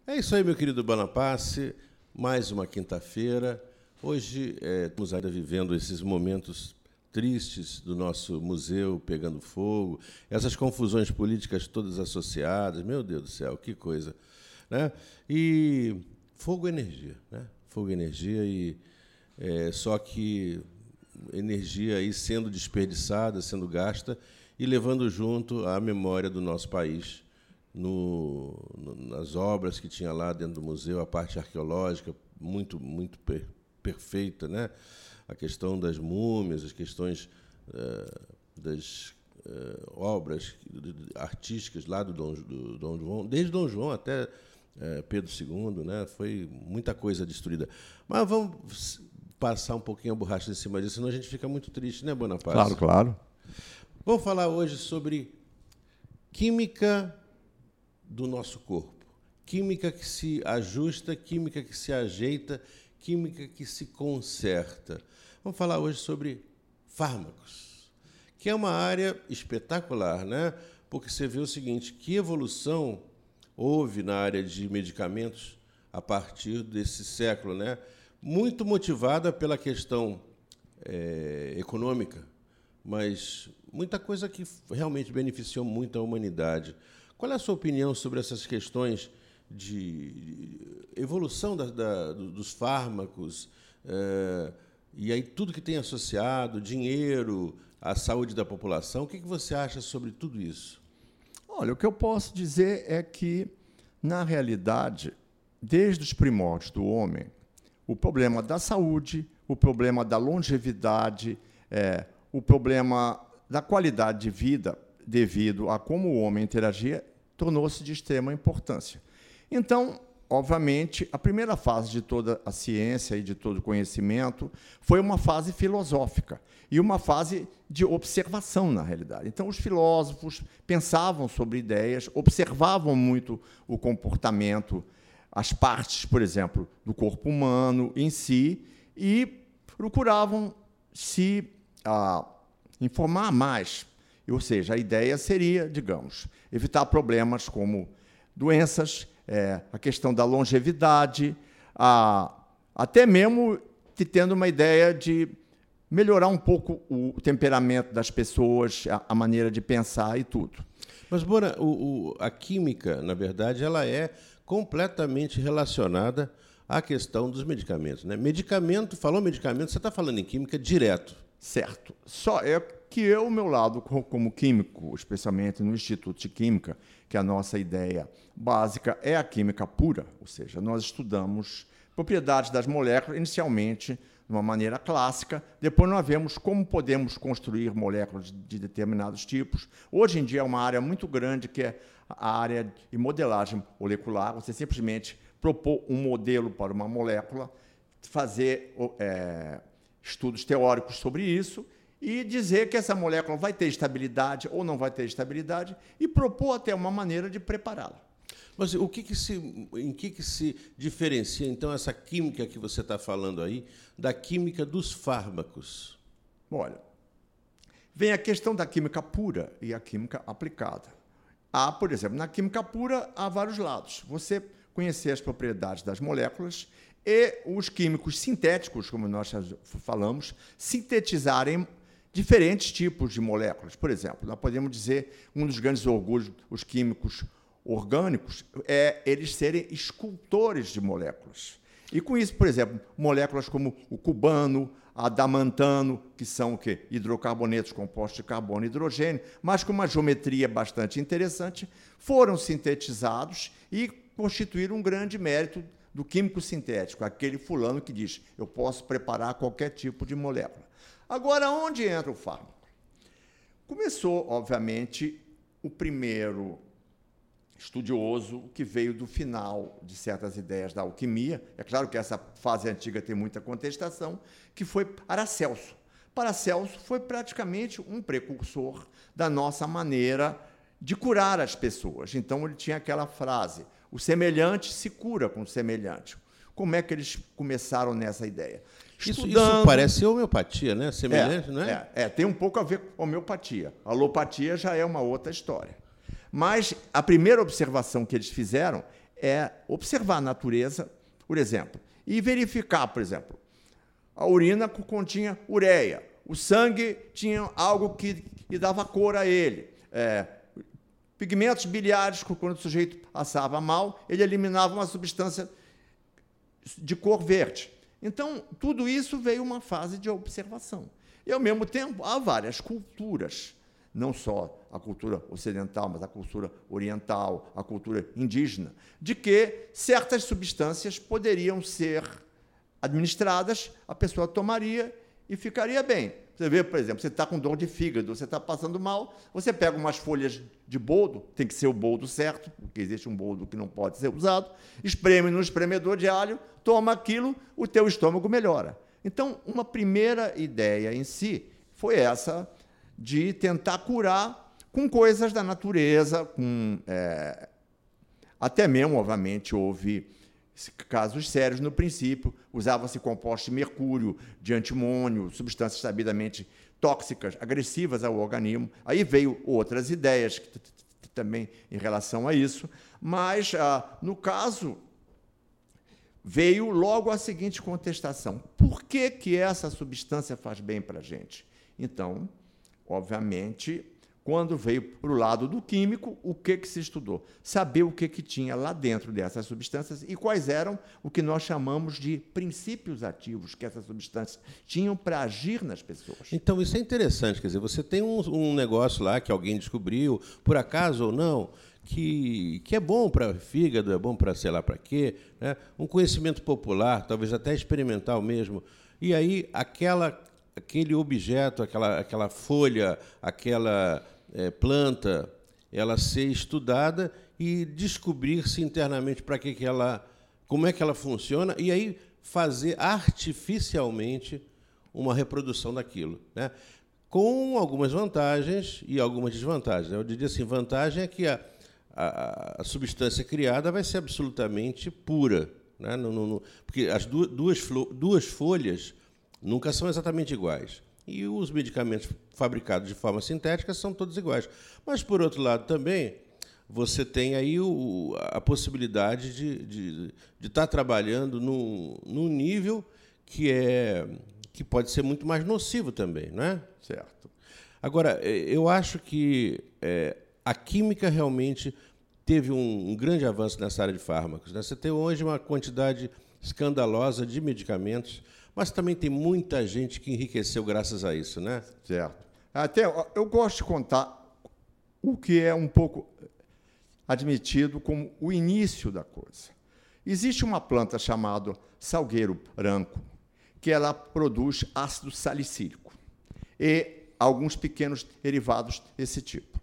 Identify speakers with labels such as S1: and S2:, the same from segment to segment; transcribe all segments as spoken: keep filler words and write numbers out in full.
S1: É isso aí, meu querido Bonaparte. Mais uma quinta-feira. Hoje é, estamos ainda vivendo esses momentos tristes do nosso museu pegando fogo, essas confusões políticas todas associadas. Meu Deus do céu, que coisa, né? E fogo é energia, né? Fogo é energia e é, só que energia aí sendo desperdiçada, sendo gasta e levando junto a memória do nosso país. No, no, nas obras que tinha lá dentro do museu, a parte arqueológica muito muito per, perfeita, né? A questão das múmias, as questões uh, das uh, obras artísticas lá do Dom, do Dom João, desde Dom João até uh, Pedro segundo, né? Foi muita coisa destruída. Mas vamos passar um pouquinho a borracha em cima disso, senão a gente fica muito triste, né, Bonaparte?
S2: Claro, claro.
S1: Vamos falar hoje sobre química do nosso corpo. Química que se ajusta, química que se ajeita, química que se conserta. Vamos falar hoje sobre fármacos, que é uma área espetacular, né? Porque você vê o seguinte, que evolução houve na área de medicamentos a partir desse século, né? Muito motivada pela questão é, econômica, mas muita coisa que realmente beneficiou muito a humanidade. Qual é a sua opinião sobre essas questões de evolução da, da, dos fármacos, é, e aí tudo que tem associado, dinheiro, a saúde da população? O que você acha sobre tudo isso?
S2: Olha, o que eu posso dizer é que, na realidade, desde os primórdios do homem, o problema da saúde, o problema da longevidade, é, o problema da qualidade de vida, devido a como o homem interagia, tornou-se de extrema importância. Então, obviamente, a primeira fase de toda a ciência e de todo o conhecimento foi uma fase filosófica e uma fase de observação, na realidade. Então, os filósofos pensavam sobre ideias, observavam muito o comportamento, as partes, por exemplo, do corpo humano em si, e procuravam se ah, informar mais. Ou seja, a ideia seria, digamos, evitar problemas como doenças, é, a questão da longevidade, a, até mesmo tendo uma ideia de melhorar um pouco o temperamento das pessoas, a, a maneira de pensar e tudo.
S1: Mas, Bora, o, o, a química, na verdade, ela é completamente relacionada à questão dos medicamentos, né? Medicamento, falou medicamento, você está falando em química direto.
S2: Certo. Só é que eu, meu lado, como químico, especialmente no Instituto de Química, que a nossa ideia básica é a química pura, ou seja, nós estudamos propriedades das moléculas, inicialmente de uma maneira clássica, depois nós vemos como podemos construir moléculas de determinados tipos. Hoje em dia é uma área muito grande, que é a área de modelagem molecular. Você simplesmente propor um modelo para uma molécula, fazer é, estudos teóricos sobre isso e dizer que essa molécula vai ter estabilidade ou não vai ter estabilidade e propor até uma maneira de prepará-la.
S1: Mas o que que se, em que, que se diferencia, então, essa química que você está falando aí da química dos fármacos?
S2: Olha, vem a questão da química pura e a química aplicada. Há, por exemplo, na química pura há vários lados. Você conhecer as propriedades das moléculas e os químicos sintéticos, como nós já falamos, sintetizarem diferentes tipos de moléculas. Por exemplo, nós podemos dizer, um dos grandes orgulhos dos químicos orgânicos é eles serem escultores de moléculas. E com isso, por exemplo, moléculas como o cubano, adamantano, que são o quê? Hidrocarbonetos compostos de carbono e hidrogênio, mas com uma geometria bastante interessante, foram sintetizados e constituíram um grande mérito do químico sintético, aquele fulano que diz, eu posso preparar qualquer tipo de molécula. Agora, onde entra o fármaco? Começou, obviamente, o primeiro estudioso que veio do final de certas ideias da alquimia. É claro que essa fase antiga tem muita contestação, que foi Paracelso. Paracelso foi praticamente um precursor da nossa maneira de curar as pessoas. Então, ele tinha aquela frase, o semelhante se cura com o semelhante. Como é que eles começaram nessa ideia?
S1: Isso, isso parece homeopatia, né? Semelhante,
S2: é,
S1: não é?
S2: é? É, tem um pouco a ver com homeopatia. A alopatia já é uma outra história. Mas a primeira observação que eles fizeram é observar a natureza, por exemplo, e verificar, por exemplo, a urina continha ureia, o sangue tinha algo que, que dava cor a ele, é, pigmentos biliares, quando o sujeito passava mal, ele eliminava uma substância de cor verde. Então, tudo isso veio uma fase de observação. E, ao mesmo tempo, há várias culturas, não só a cultura ocidental, mas a cultura oriental, a cultura indígena, de que certas substâncias poderiam ser administradas, a pessoa tomaria e ficaria bem. Você vê, por exemplo, você está com dor de fígado, você está passando mal, você pega umas folhas de boldo, tem que ser o boldo certo, porque existe um boldo que não pode ser usado, espreme no espremedor de alho, toma aquilo, o teu estômago melhora. Então, uma primeira ideia em si foi essa de tentar curar com coisas da natureza, com, é, até mesmo, obviamente, houve casos sérios no princípio, usava-se compostos de mercúrio, de antimônio, substâncias sabidamente tóxicas, agressivas ao organismo. Aí veio outras ideias também em relação a isso, mas, ah, no caso, veio logo a seguinte contestação. Por que que essa substância faz bem para a gente? Então, obviamente, quando veio para o lado do químico, o que, que se estudou? Saber o que, que tinha lá dentro dessas substâncias e quais eram o que nós chamamos de princípios ativos que essas substâncias tinham para agir nas pessoas.
S1: Então, isso é interessante. Quer dizer, você tem um, um negócio lá que alguém descobriu, por acaso ou não, que, que é bom para fígado, é bom para sei lá para quê, né? Um conhecimento popular, talvez até experimental mesmo. E aí, aquela, aquele objeto, aquela, aquela folha, aquela é, planta, ela ser estudada e descobrir-se internamente para que, que ela, como é que ela funciona, e aí fazer artificialmente uma reprodução daquilo, né? Com algumas vantagens e algumas desvantagens. Eu diria assim, vantagem é que a, a, a substância criada vai ser absolutamente pura, né? Não, não, não, porque as duas, duas, duas folhas nunca são exatamente iguais. E os medicamentos fabricados de forma sintética são todos iguais. Mas, por outro lado, também, você tem aí o, a possibilidade de, de, de estar trabalhando num, num nível que, é, que pode ser muito mais nocivo também, não é?
S2: Certo.
S1: Agora, eu acho que é, a química realmente teve um, um grande avanço nessa área de fármacos, né? Você tem hoje uma quantidade escandalosa de medicamentos, mas também tem muita gente que enriqueceu graças a isso, né?
S2: Certo. Até eu gosto de contar o que é um pouco admitido como o início da coisa. Existe uma planta chamada salgueiro branco, que ela produz ácido salicílico e alguns pequenos derivados desse tipo.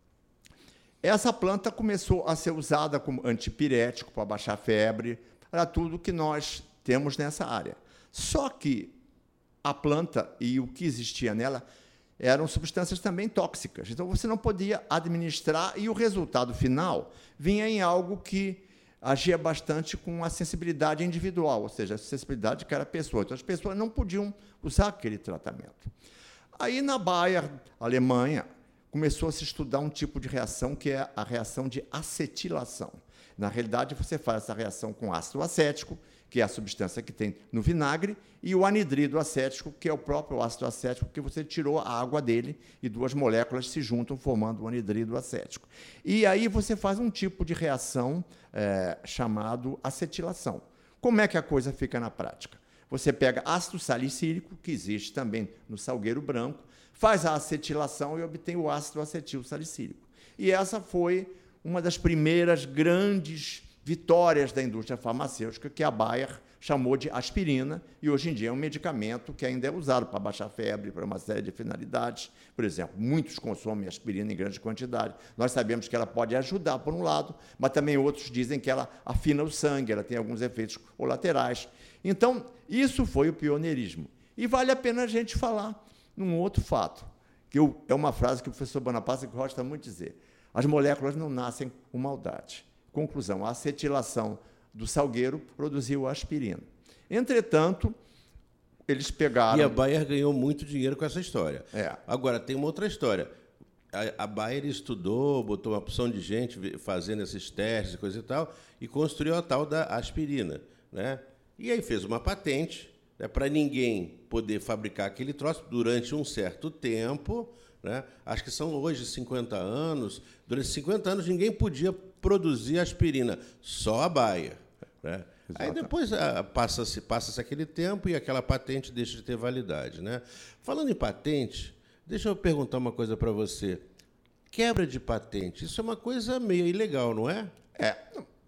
S2: Essa planta começou a ser usada como antipirético para baixar a febre, para tudo que nós temos nessa área. Só que a planta e o que existia nela eram substâncias também tóxicas. Então, você não podia administrar e o resultado final vinha em algo que agia bastante com a sensibilidade individual, ou seja, a sensibilidade de cada pessoa. Então, as pessoas não podiam usar aquele tratamento. Aí, na Bayer, Alemanha, começou a se estudar um tipo de reação que é a reação de acetilação. Na realidade, você faz essa reação com ácido acético, que é a substância que tem no vinagre, e o anidrido acético, que é o próprio ácido acético, que você tirou a água dele e duas moléculas se juntam formando o anidrido acético. E aí você faz um tipo de reação é, chamado acetilação. Como é que a coisa fica na prática? Você pega ácido salicílico, que existe também no salgueiro branco, faz a acetilação e obtém o ácido acetil salicílico. E essa foi uma das primeiras grandes vitórias da indústria farmacêutica, que a Bayer chamou de aspirina, e hoje em dia é um medicamento que ainda é usado para baixar febre, para uma série de finalidades. Por exemplo, muitos consomem aspirina em grande quantidade. Nós sabemos que ela pode ajudar, por um lado, mas também outros dizem que ela afina o sangue, ela tem alguns efeitos colaterais. Então, isso foi o pioneirismo. E vale a pena a gente falar num outro fato, que eu, é uma frase que o professor Bonaparte gosta muito de dizer: as moléculas não nascem com maldade. Conclusão, a acetilação do salgueiro produziu a aspirina. Entretanto, eles pegaram...
S1: E a Bayer ganhou muito dinheiro com essa história.
S2: É.
S1: Agora, tem uma outra história. a, a Bayer estudou, botou uma opção de gente fazendo esses testes e coisa e tal, e construiu a tal da aspirina, né? E aí fez uma patente, né, para ninguém poder fabricar aquele troço durante um certo tempo, né? Acho que são hoje cinquenta anos. Durante cinquenta anos ninguém podia produzir aspirina, só a Bayer, né? Aí depois passa-se passa-se aquele tempo e aquela patente deixa de ter validade, né? Falando em patente, deixa eu perguntar uma coisa para você. Quebra de patente, isso é uma coisa meio ilegal, não é?
S2: É,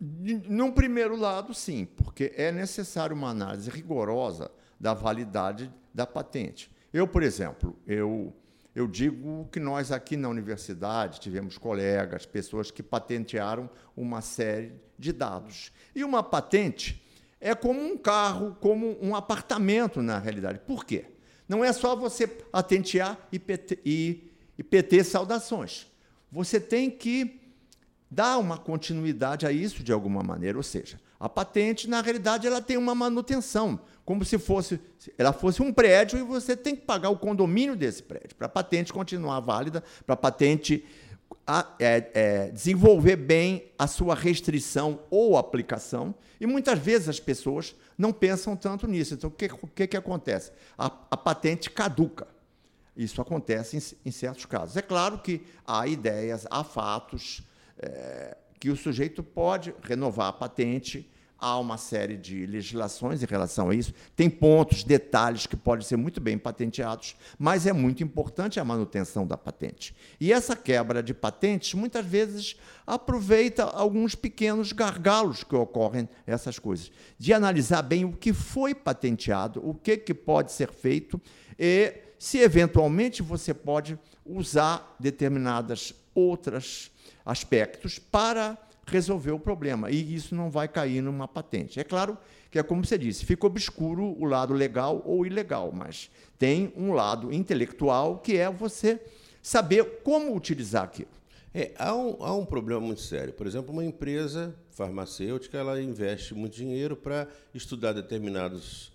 S2: num primeiro lado, sim, porque é necessário uma análise rigorosa da validade da patente. Eu, por exemplo, eu, eu digo que nós aqui na universidade tivemos colegas, pessoas que patentearam uma série de dados. E uma patente é como um carro, como um apartamento, na realidade. Por quê? Não é só você patentear e, pt, e, e P T saudações. Você tem que dar uma continuidade a isso de alguma maneira. Ou seja, a patente, na realidade, ela tem uma manutenção, como se fosse, ela fosse um prédio e você tem que pagar o condomínio desse prédio para a patente continuar válida, para a patente a, é, é, desenvolver bem a sua restrição ou aplicação. E muitas vezes as pessoas não pensam tanto nisso. Então, o que, o que, que acontece? A, a patente caduca. Isso acontece em, em certos casos. É claro que há ideias, há fatos é, que o sujeito pode renovar a patente. Há uma série de legislações em relação a isso. Tem pontos, detalhes que podem ser muito bem patenteados, mas é muito importante a manutenção da patente. E essa quebra de patentes, muitas vezes, aproveita alguns pequenos gargalos que ocorrem essas coisas, de analisar bem o que foi patenteado, o que, que pode ser feito e se, eventualmente, você pode usar determinadas outros aspectos para resolver o problema, e isso não vai cair numa patente. É claro que é como você disse, fica obscuro o lado legal ou ilegal, mas tem um lado intelectual que é você saber como utilizar aquilo.
S1: É, há, um, há um problema muito sério. Por exemplo, uma empresa farmacêutica, ela investe muito dinheiro para estudar determinados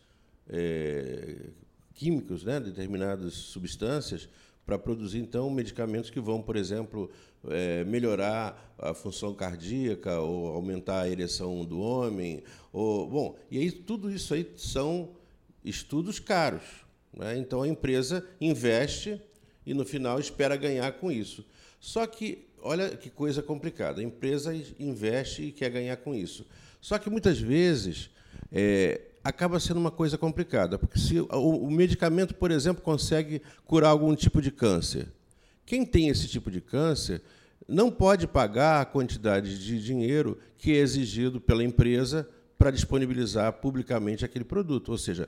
S1: é, químicos, né, determinadas substâncias, para produzir, então, medicamentos que vão, por exemplo, é, melhorar a função cardíaca ou aumentar a ereção do homem. Ou, bom, e aí tudo isso aí são estudos caros, né? Então, a empresa investe e, no final, espera ganhar com isso. Só que, olha que coisa complicada, a empresa investe e quer ganhar com isso. Só que, muitas vezes, é, acaba sendo uma coisa complicada, porque se o, o medicamento, por exemplo, consegue curar algum tipo de câncer, quem tem esse tipo de câncer não pode pagar a quantidade de dinheiro que é exigido pela empresa para disponibilizar publicamente aquele produto. Ou seja,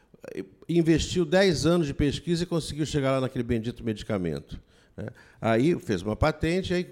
S1: investiu dez anos de pesquisa e conseguiu chegar lá naquele bendito medicamento, né? Aí fez uma patente, aí,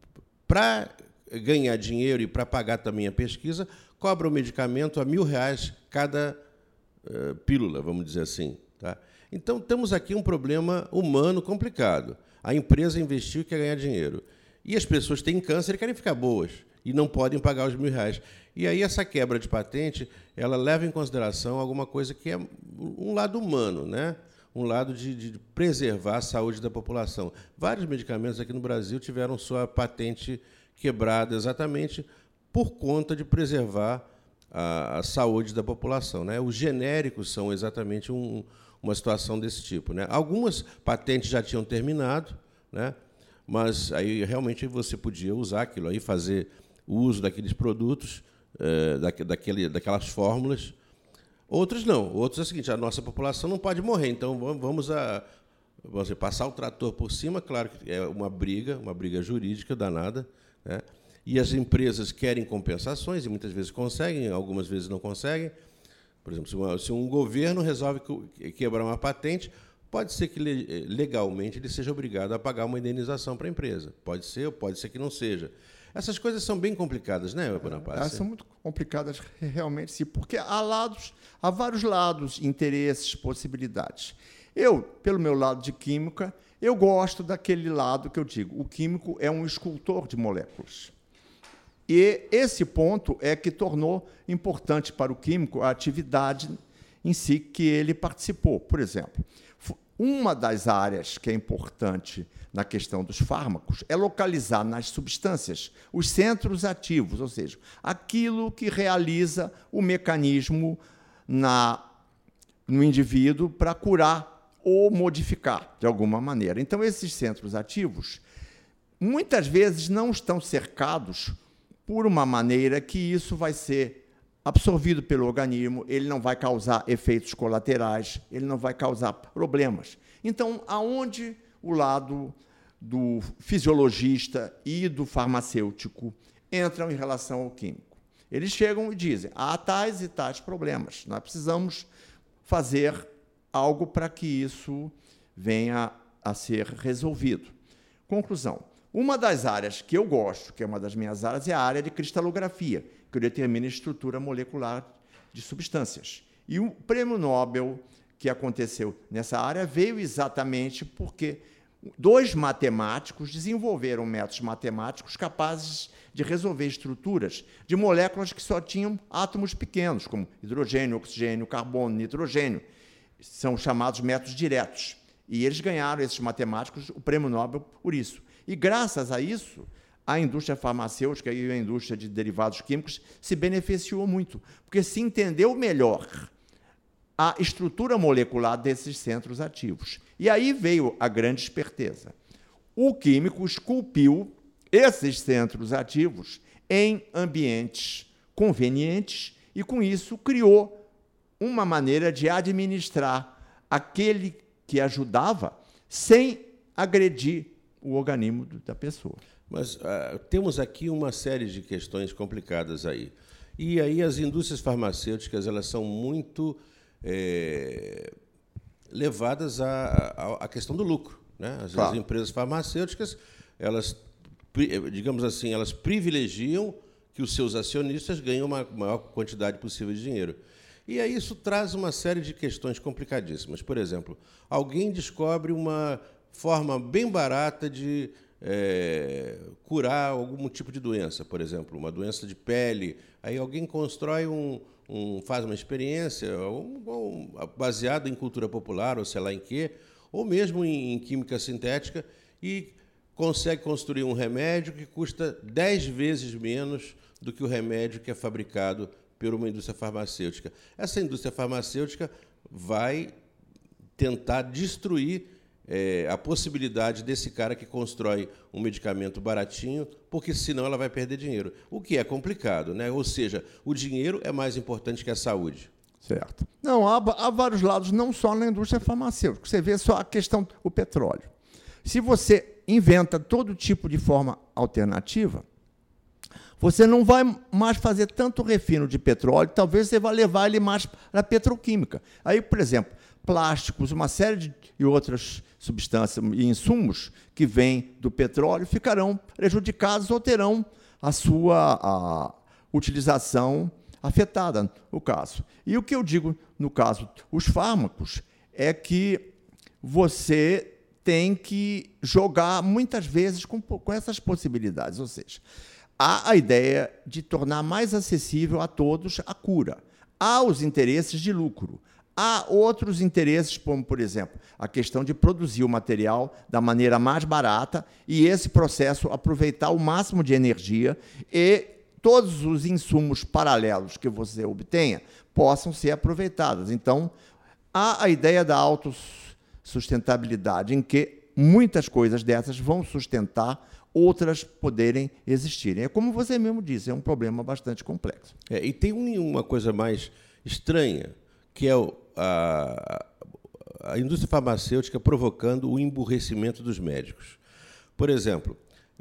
S1: para ganhar dinheiro e para pagar também a pesquisa, cobra o medicamento a mil reais cada uh, pílula, vamos dizer assim. Tá? Então, temos aqui um problema humano complicado. A empresa investiu e quer ganhar dinheiro. E as pessoas têm câncer e querem ficar boas, e não podem pagar os mil reais. E aí essa quebra de patente, ela leva em consideração alguma coisa que é um lado humano, né? Um lado de, de preservar a saúde da população. Vários medicamentos aqui no Brasil tiveram sua patente quebrada exatamente por conta de preservar a, a saúde da população, né? Os genéricos são exatamente um, uma situação desse tipo, né? Algumas patentes já tinham terminado, né? Mas aí realmente você podia usar aquilo aí, fazer o uso daqueles produtos, é, daquele, daquelas fórmulas. Outros não. Outros é o seguinte, a nossa população não pode morrer, então vamos, a, vamos dizer, passar o trator por cima, claro que é uma briga, uma briga jurídica danada, né? E as empresas querem compensações, e muitas vezes conseguem, algumas vezes não conseguem. Por exemplo, se, uma, se um governo resolve quebrar uma patente, pode ser que legalmente ele seja obrigado a pagar uma indenização para a empresa. Pode ser, ou pode ser que não seja. Essas coisas são bem complicadas, né, Bonaparte?
S2: Elas são muito complicadas, realmente, sim, porque há lados, há vários lados, interesses, possibilidades. Eu, pelo meu lado de química, eu gosto daquele lado que eu digo, o químico é um escultor de moléculas. E esse ponto é que tornou importante para o químico a atividade em si que ele participou. Por exemplo, Uma das áreas que é importante na questão dos fármacos é localizar nas substâncias os centros ativos, ou seja, aquilo que realiza o mecanismo na, no indivíduo para curar ou modificar de alguma maneira. Então, esses centros ativos, muitas vezes, não estão cercados por uma maneira que isso vai ser absorvido pelo organismo, ele não vai causar efeitos colaterais, ele não vai causar problemas. Então, aonde o lado do fisiologista e do farmacêutico entram em relação ao químico? Eles chegam e dizem, há tais e tais problemas, nós precisamos fazer algo para que isso venha a ser resolvido. Conclusão. Uma das áreas que eu gosto, que é uma das minhas áreas, é a área de cristalografia, que determina a estrutura molecular de substâncias. E o prêmio Nobel que aconteceu nessa área veio exatamente porque dois matemáticos desenvolveram métodos matemáticos capazes de resolver estruturas de moléculas que só tinham átomos pequenos, como hidrogênio, oxigênio, carbono, nitrogênio. São chamados métodos diretos. E eles ganharam, esses matemáticos, o prêmio Nobel por isso. E, graças a isso, a indústria farmacêutica e a indústria de derivados químicos se beneficiou muito, porque se entendeu melhor a estrutura molecular desses centros ativos. E aí veio a grande esperteza. O químico esculpiu esses centros ativos em ambientes convenientes e, com isso, criou uma maneira de administrar aquele que ajudava sem agredir o organismo da pessoa.
S1: Mas uh, temos aqui uma série de questões complicadas aí. E aí as indústrias farmacêuticas elas são muito é, levadas à, à questão do lucro, né? As, claro. As empresas farmacêuticas, elas, digamos assim, elas privilegiam que os seus acionistas ganhem uma maior quantidade possível de dinheiro. E aí isso traz uma série de questões complicadíssimas. Por exemplo, alguém descobre uma forma bem barata de é, curar algum tipo de doença, por exemplo, uma doença de pele. Aí alguém constrói um, um faz uma experiência um, um, baseada em cultura popular, ou sei lá em quê, ou mesmo em, em química sintética, e consegue construir um remédio que custa dez vezes menos do que o remédio que é fabricado por uma indústria farmacêutica. Essa indústria farmacêutica vai tentar destruir É, a possibilidade desse cara que constrói um medicamento baratinho, porque senão ela vai perder dinheiro. O que é complicado, né? Ou seja, o dinheiro é mais importante que a saúde.
S2: Certo. Não, há, há vários lados, não só na indústria farmacêutica. Você vê só a questão do petróleo. Se você inventa todo tipo de forma alternativa, você não vai mais fazer tanto refino de petróleo, talvez você vá levar ele mais para a petroquímica. Aí, por exemplo, plásticos, uma série de e outras substâncias e insumos que vêm do petróleo ficarão prejudicados ou terão a sua a utilização afetada, no caso. E o que eu digo, no caso, os fármacos, é que você tem que jogar, muitas vezes, com, com essas possibilidades. Ou seja, há a ideia de tornar mais acessível a todos a cura. Há os interesses de lucro. Há outros interesses, como, por exemplo, a questão de produzir o material da maneira mais barata e esse processo aproveitar o máximo de energia e todos os insumos paralelos que você obtenha possam ser aproveitados. Então, há a ideia da autossustentabilidade, em que muitas coisas dessas vão sustentar, outras poderem existirem. É como você mesmo disse, é um problema bastante complexo.
S1: É, e tem uma coisa mais estranha, que é o A, a indústria farmacêutica provocando o emburrecimento dos médicos. Por exemplo,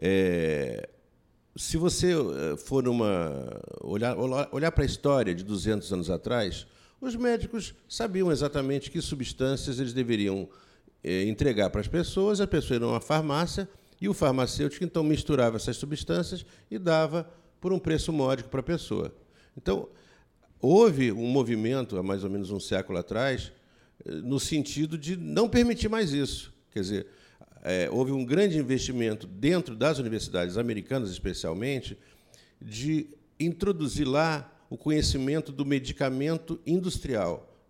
S1: é, se você for numa, olhar, olhar para a história de duzentos anos atrás, os médicos sabiam exatamente que substâncias eles deveriam é, entregar para as pessoas, a pessoa ia numa farmácia e o farmacêutico então misturava essas substâncias e dava por um preço módico para a pessoa. Então, houve um movimento, há mais ou menos um século atrás, no sentido de não permitir mais isso. Quer dizer, é, houve um grande investimento dentro das universidades americanas, especialmente, de introduzir lá o conhecimento do medicamento industrial,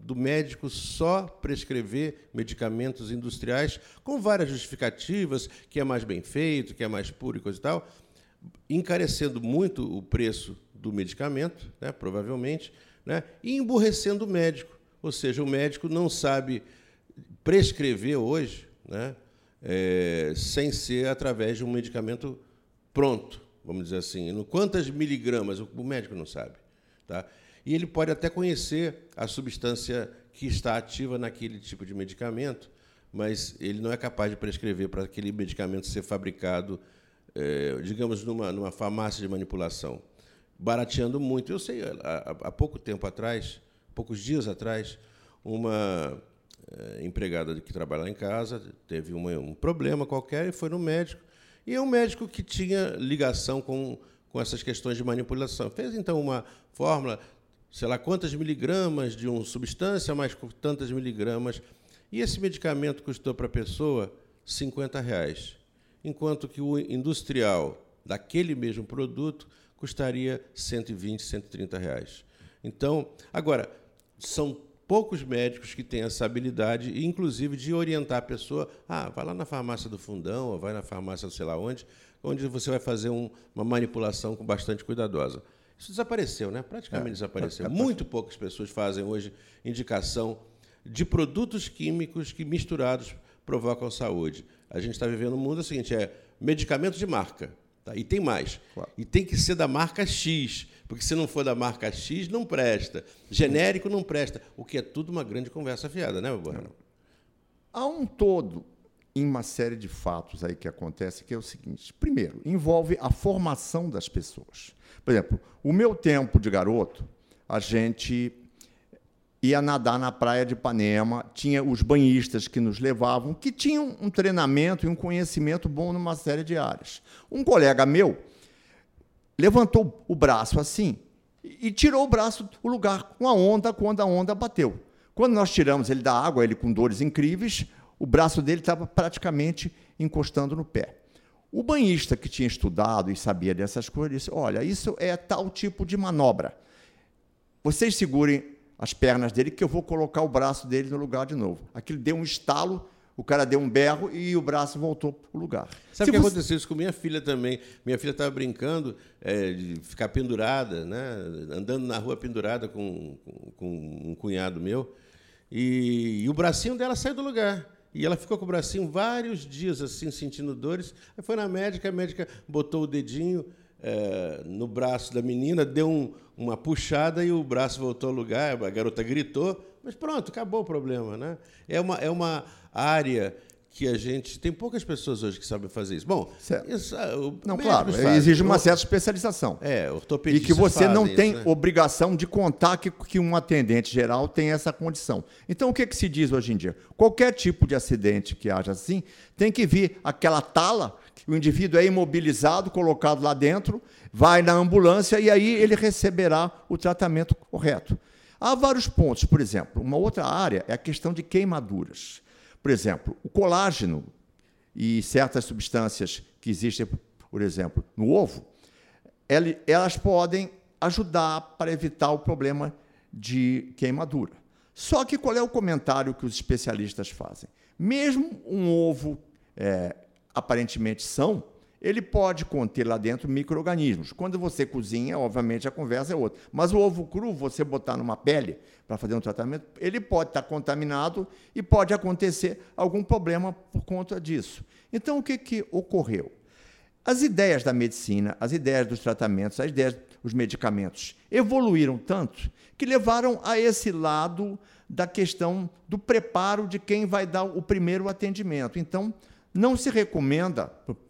S1: do médico só prescrever medicamentos industriais com várias justificativas, que é mais bem feito, que é mais puro e coisa e tal, encarecendo muito o preço do medicamento, né, provavelmente, né, e emburrecendo o médico. Ou seja, o médico não sabe prescrever hoje, né, é, sem ser através de um medicamento pronto, vamos dizer assim. No quantas miligramas, o médico não sabe. Tá? E ele pode até conhecer a substância que está ativa naquele tipo de medicamento, mas ele não é capaz de prescrever para aquele medicamento ser fabricado, é, digamos, numa, numa farmácia de manipulação, barateando muito. Eu sei, há, há pouco tempo atrás, poucos dias atrás, uma é, empregada que trabalha lá em casa teve uma, um problema qualquer e foi no médico, e é um médico que tinha ligação com, com essas questões de manipulação. Fez, então, uma fórmula, sei lá quantas miligramas de uma substância, mais tantas miligramas, e esse medicamento custou para a pessoa cinquenta reais, enquanto que o industrial daquele mesmo produto custaria cento e vinte, cento e trinta reais. Então, agora, são poucos médicos que têm essa habilidade, inclusive, de orientar a pessoa, ah, vai lá na farmácia do Fundão, ou vai na farmácia sei lá onde, onde você vai fazer um, uma manipulação com bastante cuidadosa. Isso desapareceu, né? Praticamente é, desapareceu. É, é, Muito poucas pessoas fazem hoje indicação de produtos químicos que, misturados, provocam saúde. A gente está vivendo um mundo seguinte, é medicamento de marca. Tá? E tem mais. Claro. E tem que ser da marca X, porque se não for da marca X, não presta. Genérico não presta, o que é tudo uma grande conversa fiada, né, meu Borrano?
S2: Há um todo em uma série de fatos aí que acontece, que é o seguinte. Primeiro, envolve a formação das pessoas. Por exemplo, o meu tempo de garoto, a gente ia nadar na praia de Ipanema, tinha os banhistas que nos levavam, que tinham um treinamento e um conhecimento bom numa série de áreas. Um colega meu levantou o braço assim e tirou o braço do lugar com a onda, quando a onda bateu. Quando nós tiramos ele da água, ele com dores incríveis, o braço dele estava praticamente encostando no pé. O banhista que tinha estudado e sabia dessas coisas disse, olha, isso é tal tipo de manobra. Vocês segurem as pernas dele que eu vou colocar o braço dele no lugar de novo. Aquilo deu um estalo, o cara deu um berro e o braço voltou para o lugar.
S1: Sabe o que você... aconteceu isso com minha filha também? Minha filha estava brincando é, de ficar pendurada, né? Andando na rua pendurada com, com, com um cunhado meu, e, e o bracinho dela saiu do lugar. E ela ficou com o bracinho vários dias assim, sentindo dores. Aí foi na médica, a médica botou o dedinho é, no braço da menina, deu um, uma puxada e o braço voltou ao lugar, a garota gritou, mas pronto, acabou o problema, né? É uma, é uma área que a gente... Tem poucas pessoas hoje que sabem fazer isso. Bom, isso, o
S2: não, claro, fazem. Exige uma certa especialização.
S1: É, ortopedistas
S2: E que você não tem
S1: isso, né?
S2: obrigação de contar que, que um atendente geral tem essa condição. Então, o que, que se diz hoje em dia? Qualquer tipo de acidente que haja assim, tem que vir aquela tala, o indivíduo é imobilizado, colocado lá dentro, vai na ambulância e aí ele receberá o tratamento correto. Há vários pontos, por exemplo, uma outra área é a questão de queimaduras. Por exemplo, o colágeno e certas substâncias que existem, por exemplo, no ovo, elas podem ajudar para evitar o problema de queimadura. Só que qual é o comentário que os especialistas fazem? Mesmo um ovo é, aparentemente são, ele pode conter lá dentro micro-organismos. Quando você cozinha, obviamente, a conversa é outra. Mas o ovo cru, você botar numa pele para fazer um tratamento, ele pode estar contaminado e pode acontecer algum problema por conta disso. Então, o que, que ocorreu? As ideias da medicina, as ideias dos tratamentos, as ideias dos medicamentos evoluíram tanto que levaram a esse lado da questão do preparo de quem vai dar o primeiro atendimento. Então, não se recomenda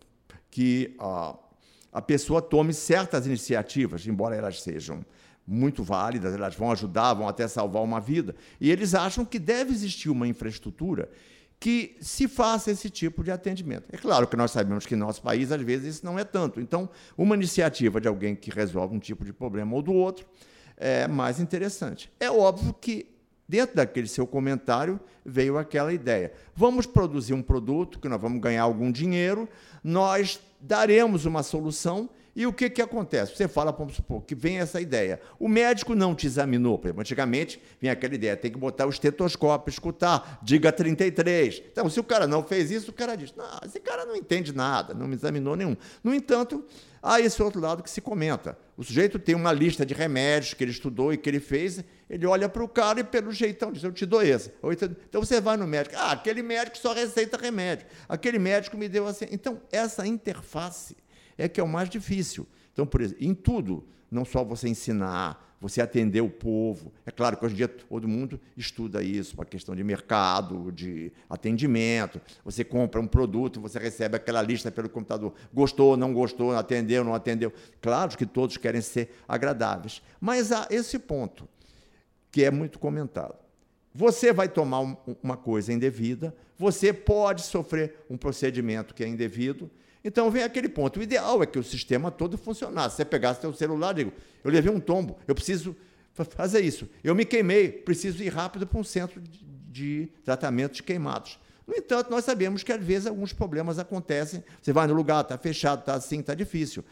S2: que a, a pessoa tome certas iniciativas, embora elas sejam muito válidas, elas vão ajudar, vão até salvar uma vida, e eles acham que deve existir uma infraestrutura que se faça esse tipo de atendimento. É claro que nós sabemos que no nosso país, às vezes, isso não é tanto. Então, uma iniciativa de alguém que resolve um tipo de problema ou do outro é mais interessante. É óbvio que, dentro daquele seu comentário, veio aquela ideia. Vamos produzir um produto que nós vamos ganhar algum dinheiro, nós daremos uma solução E o que, que acontece? Você fala, vamos supor, que vem essa ideia. O médico não te examinou. Por exemplo, antigamente vinha aquela ideia, tem que botar o estetoscópio, escutar, diga trinta e três. Então, se o cara não fez isso, o cara diz, não, esse cara não entende nada, não me examinou nenhum. No entanto, há esse outro lado que se comenta. O sujeito tem uma lista de remédios que ele estudou e que ele fez, ele olha para o cara e, pelo jeitão, diz, eu te dou esse. Então, você vai no médico, ah, aquele médico só receita remédio, aquele médico me deu assim. Então, essa interface é que é o mais difícil. Então, por exemplo, em tudo, não só você ensinar, você atender o povo. É claro que hoje em dia todo mundo estuda isso, para a questão de mercado, de atendimento. Você compra um produto, você recebe aquela lista pelo computador. Gostou, não gostou, atendeu, não atendeu. Claro que todos querem ser agradáveis. Mas há esse ponto, que é muito comentado. Você vai tomar um, uma coisa indevida, você pode sofrer um procedimento que é indevido. Então, vem aquele ponto. O ideal é que o sistema todo funcionasse. Se você pegasse seu celular, digo, eu levei um tombo, eu preciso fazer isso. Eu me queimei, preciso ir rápido para um centro de, de tratamento de queimados. No entanto, nós sabemos que, às vezes, alguns problemas acontecem. Você vai no lugar, está fechado, está assim, está difícil.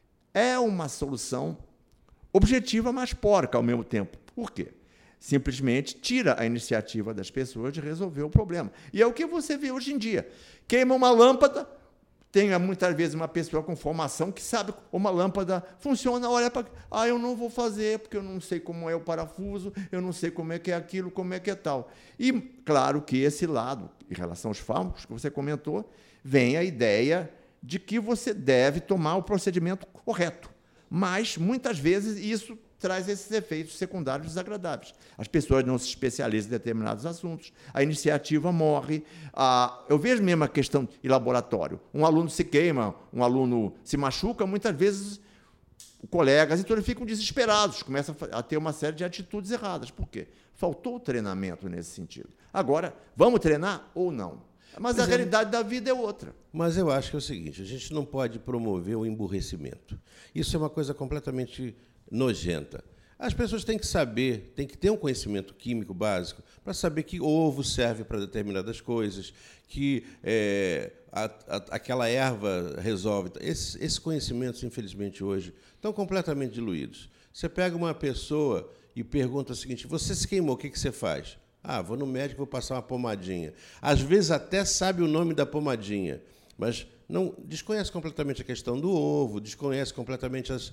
S2: É uma solução objetiva, mas porca ao mesmo tempo. Por quê? Simplesmente tira a iniciativa das pessoas de resolver o problema. E é o que você vê hoje em dia. Queima uma lâmpada, tem muitas vezes uma pessoa com formação que sabe como uma lâmpada funciona, olha para... Ah, eu não vou fazer porque eu não sei como é o parafuso, eu não sei como é que é aquilo, como é que é tal. E, claro, que esse lado, em relação aos fármacos que você comentou, vem a ideia de que você deve tomar o procedimento correto. Mas, muitas vezes, isso traz esses efeitos secundários desagradáveis. As pessoas não se especializam em determinados assuntos, a iniciativa morre. A, eu vejo mesmo a questão em laboratório. Um aluno se queima, um aluno se machuca, muitas vezes colegas, então eles ficam desesperados, começam a ter uma série de atitudes erradas. Por quê? Faltou treinamento nesse sentido. Agora, vamos treinar ou não? Mas, Mas a é... realidade da vida é outra.
S1: Mas eu acho que é o seguinte, a gente não pode promover o emburrecimento. Isso é uma coisa completamente nojenta. As pessoas têm que saber, têm que ter um conhecimento químico básico para saber que ovo serve para determinadas coisas, que é, a, a, aquela erva resolve. Esses, esses conhecimentos, infelizmente, hoje, estão completamente diluídos. Você pega uma pessoa e pergunta o seguinte, você se queimou, o que, que você faz? Ah, vou no médico, vou passar uma pomadinha. Às vezes até sabe o nome da pomadinha, mas não desconhece completamente a questão do ovo, desconhece completamente as...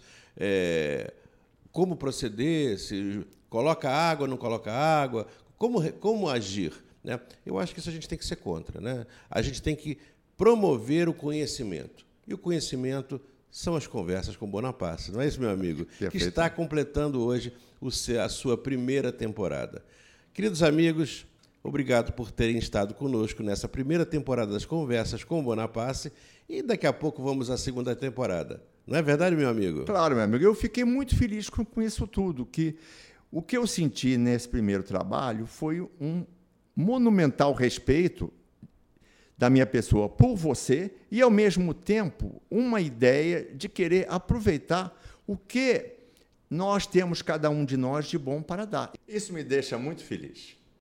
S1: É, como proceder, se coloca água, não coloca água, como, como agir. Né? Eu acho que isso a gente tem que ser contra. Né? A gente tem que promover o conhecimento. E o conhecimento são as conversas com Bonaparte, não é isso, meu amigo? Perfeito. Que está completando hoje o seu, a sua primeira temporada. Queridos amigos, obrigado por terem estado conosco nessa primeira temporada das Conversas com Bonaparte e daqui a pouco vamos à segunda temporada. Não é verdade, meu amigo?
S2: Claro, meu amigo. Eu fiquei muito feliz com, com isso tudo. Que o que eu senti nesse primeiro trabalho foi um monumental respeito da minha pessoa por você e, ao mesmo tempo, uma ideia de querer aproveitar o que nós temos, cada um de nós, de bom para dar. Isso me deixa muito feliz.